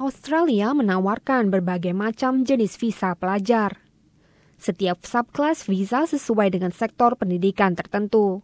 Australia menawarkan berbagai macam jenis visa pelajar. Setiap subclass visa sesuai dengan sektor pendidikan tertentu.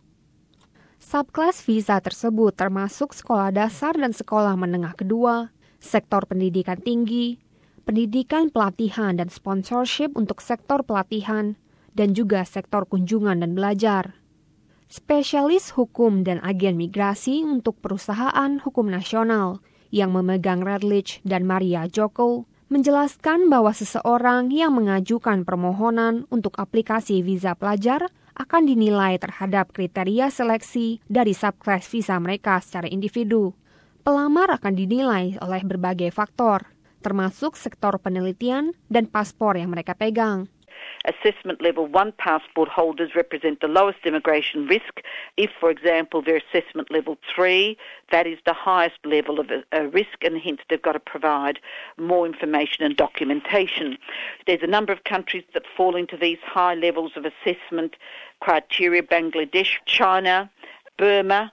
Subclass visa tersebut termasuk sekolah dasar dan sekolah menengah kedua, sektor pendidikan tinggi, pendidikan pelatihan dan sponsorship untuk sektor pelatihan, dan juga sektor kunjungan dan belajar. Spesialis hukum dan agen migrasi untuk perusahaan hukum nasional yang memegang Redlich dan Maria Joko menjelaskan bahwa seseorang yang mengajukan permohonan untuk aplikasi visa pelajar akan dinilai terhadap kriteria seleksi dari subclass visa mereka secara individu. Pelamar akan dinilai oleh berbagai faktor, termasuk sektor penelitian dan paspor yang mereka pegang. Assessment level 1 passport holders represent the lowest immigration risk. If, for example, they're assessment level 3, that is the highest level of a risk, and hence they've got to provide more information and documentation. There's a number of countries that fall into these high levels of assessment criteria: Bangladesh, China, Burma,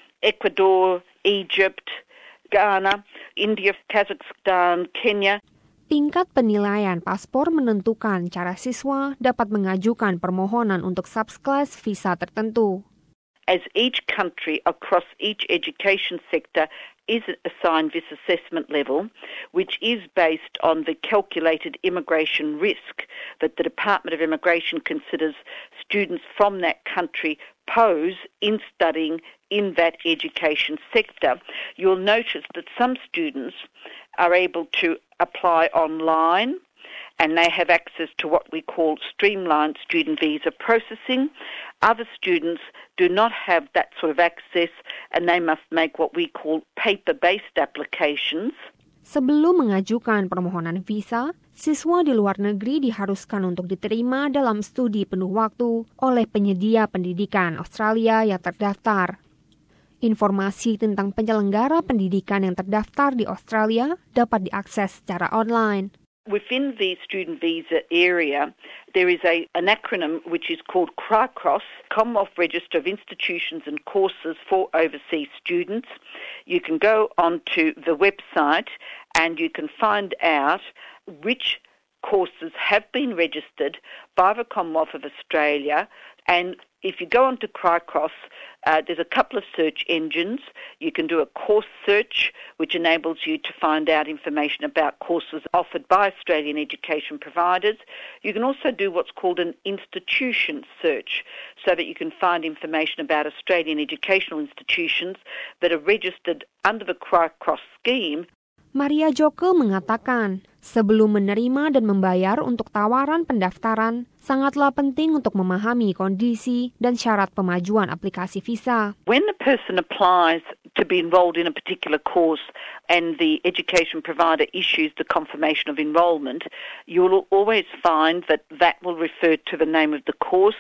Ecuador, Egypt, Ghana, India, Kazakhstan, Kenya. Tingkat penilaian paspor menentukan cara siswa dapat mengajukan permohonan untuk subclass visa tertentu. As each country across each education sector is assigned this assessment level, which is based on the calculated immigration risk that the Department of Immigration considers students from that country pose in studying in that education sector, you'll notice that some students are able to apply online and they have access to what we call streamlined student visa processing. Other students do not have that sort of access and they must make what we call paper-based applications. Sebelum mengajukan permohonan visa, siswa di luar negeri diharuskan untuk diterima dalam studi penuh waktu oleh penyedia pendidikan Australia yang terdaftar. Informasi tentang penyelenggara pendidikan yang terdaftar di Australia dapat diakses secara online. Within the student visa area, there is an acronym which is called CRICROSS, Commonwealth Register of Institutions and Courses for Overseas Students. You can go onto the website and you can find out which courses have been registered by the Commonwealth of Australia. And if you go onto CRICROSS, there's a couple of search engines. You can do a course search, which enables you to find out information about courses offered by Australian education providers. You can also do what's called an institution search, so that you can find information about Australian educational institutions that are registered under the CRICROSS scheme. Maria Joko mengatakan, sebelum menerima dan membayar untuk tawaran pendaftaran, sangatlah penting untuk memahami kondisi dan syarat pemajuan aplikasi visa. When a person applies to be enrolled in a particular course and the education provider issues the confirmation of enrolment, you will always find that will refer to the name of the course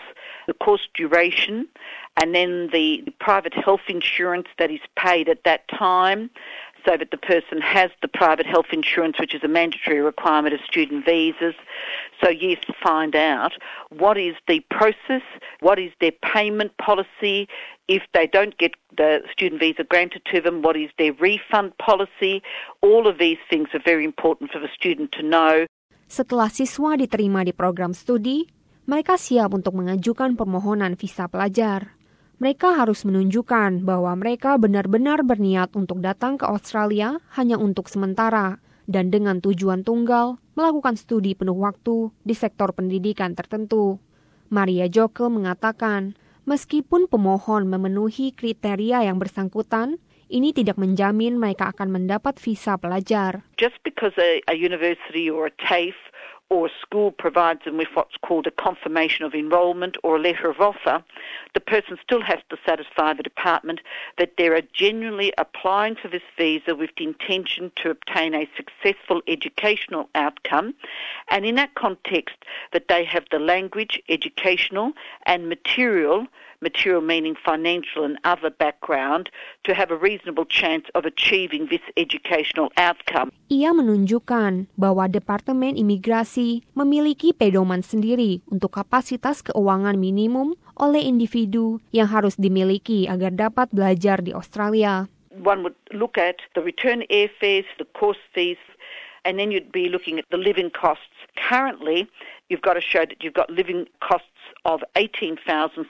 duration, and then the private health insurance that is paid at that time, so that the person has the private health insurance, which is a mandatory requirement of student visas. So yes, find out what is the process, what is their payment policy. If they don't get the student visa granted to them, what is their refund policy. All of these things are very important for the student to know. Setelah siswa diterima di program studi, mereka siap untuk mengajukan permohonan visa pelajar. Mereka harus menunjukkan bahwa mereka benar-benar berniat untuk datang ke Australia hanya untuk sementara dan dengan tujuan tunggal melakukan studi penuh waktu di sektor pendidikan tertentu. Maria Joko mengatakan, meskipun pemohon memenuhi kriteria yang bersangkutan, ini tidak menjamin mereka akan mendapat visa pelajar. Just because a university or a TAFE or a school provides them with what's called a confirmation of enrolment or a letter of offer, the person still has to satisfy the department that they are genuinely applying for this visa with the intention to obtain a successful educational outcome, and in that context that they have the language, educational and material meaning financial and other background, to have a reasonable chance of achieving this educational outcome. Ia menunjukkan bahwa Departemen Imigrasi memiliki pedoman sendiri untuk kapasitas keuangan minimum oleh individu yang harus dimiliki agar dapat belajar di Australia. One would look at the return airfares, the course fees, and then you'd be looking at the living costs. Currently, you've got to show that you've got living costs of $18,610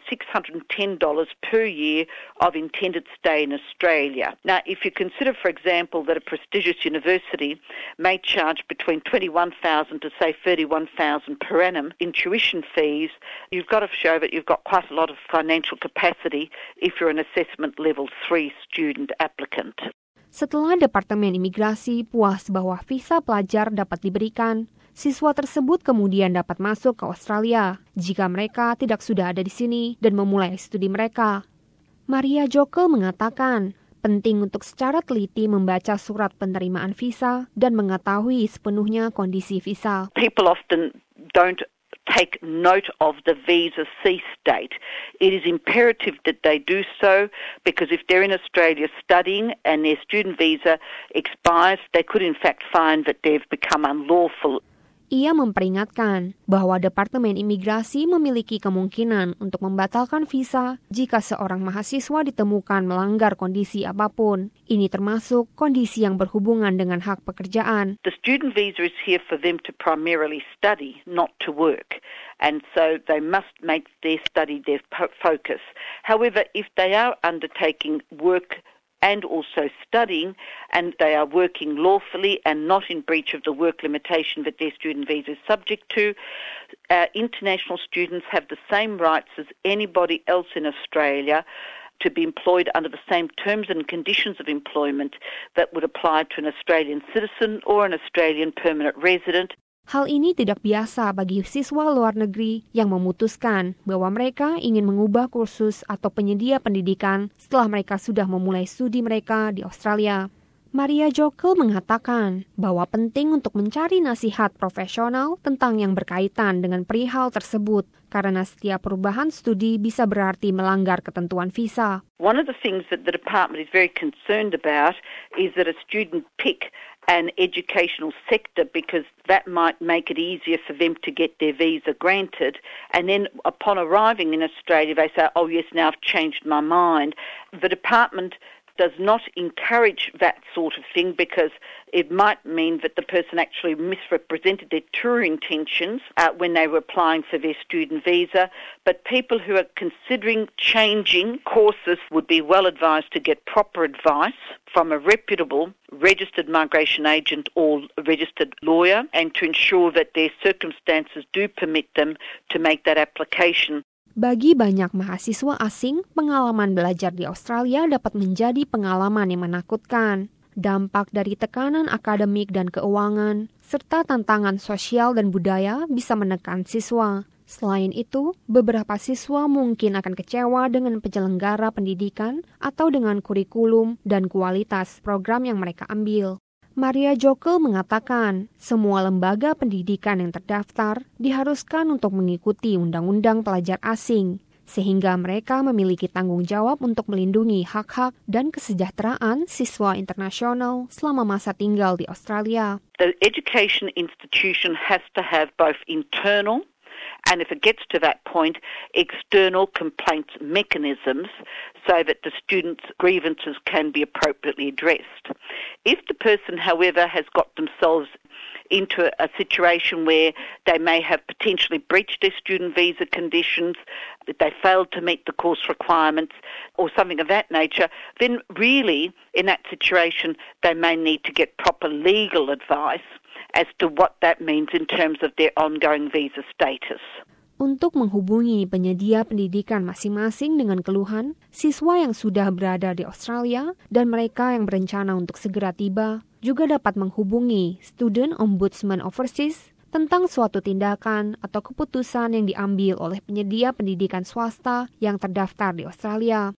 per year of intended stay in Australia. Now, if you consider, for example, that a prestigious university may charge between $21,000 to, say, $31,000 per annum in tuition fees, you've got to show that you've got quite a lot of financial capacity if you're an assessment level 3 student applicant. Setelah Departemen Imigrasi puas bahwa visa pelajar dapat diberikan, siswa tersebut kemudian dapat masuk ke Australia jika mereka tidak sudah ada di sini dan memulai studi mereka. Maria Jokel mengatakan, penting untuk secara teliti membaca surat penerimaan visa dan mengetahui sepenuhnya kondisi visa. People often don't take note of the visa cease date. It is imperative that they do so because if they're in Australia studying and their student visa expires, they could in fact find that they've become unlawful. Ia memperingatkan bahwa Departemen Imigrasi memiliki kemungkinan untuk membatalkan visa jika seorang mahasiswa ditemukan melanggar kondisi apapun. Ini termasuk kondisi yang berhubungan dengan hak pekerjaan. The student visa is here for them to primarily study, not to work. And so they must make their study their focus. However, if they are undertaking work and also studying, and they are working lawfully and not in breach of the work limitation that their student visa is subject to, international students have the same rights as anybody else in Australia to be employed under the same terms and conditions of employment that would apply to an Australian citizen or an Australian permanent resident. Hal ini tidak biasa bagi siswa luar negeri yang memutuskan bahwa mereka ingin mengubah kursus atau penyedia pendidikan setelah mereka sudah memulai studi mereka di Australia. Maria Jokel mengatakan bahwa penting untuk mencari nasihat profesional tentang yang berkaitan dengan perihal tersebut karena setiap perubahan studi bisa berarti melanggar ketentuan visa. One of the things that the department is very concerned about is that a student pick an educational sector because that might make it easier for them to get their visa granted. And then upon arriving in Australia, they say, oh yes, now I've changed my mind. The department does not encourage that sort of thing because it might mean that the person actually misrepresented their true intentions when they were applying for their student visa. But people who are considering changing courses would be well advised to get proper advice from a reputable registered migration agent or registered lawyer and to ensure that their circumstances do permit them to make that application. Bagi banyak mahasiswa asing, pengalaman belajar di Australia dapat menjadi pengalaman yang menakutkan. Dampak dari tekanan akademik dan keuangan, serta tantangan sosial dan budaya bisa menekan siswa. Selain itu, beberapa siswa mungkin akan kecewa dengan penyelenggara pendidikan atau dengan kurikulum dan kualitas program yang mereka ambil. Maria Jokel mengatakan, semua lembaga pendidikan yang terdaftar diharuskan untuk mengikuti Undang-Undang Pelajar Asing, sehingga mereka memiliki tanggung jawab untuk melindungi hak-hak dan kesejahteraan siswa internasional selama masa tinggal di Australia. The education institution has to have both internal and if it gets to that point, external complaints mechanisms so that the students' grievances can be appropriately addressed. If the person, however, has got themselves into a situation where they may have potentially breached their student visa conditions, that they failed to meet the course requirements or something of that nature, then really in that situation they may need to get proper legal advice as to what that means in terms of their ongoing visa status. Untuk menghubungi penyedia pendidikan masing-masing dengan keluhan, siswa yang sudah berada di Australia dan mereka yang berencana untuk segera tiba juga dapat menghubungi Student Ombudsman Overseas tentang suatu tindakan atau keputusan yang diambil oleh penyedia pendidikan swasta yang terdaftar di Australia.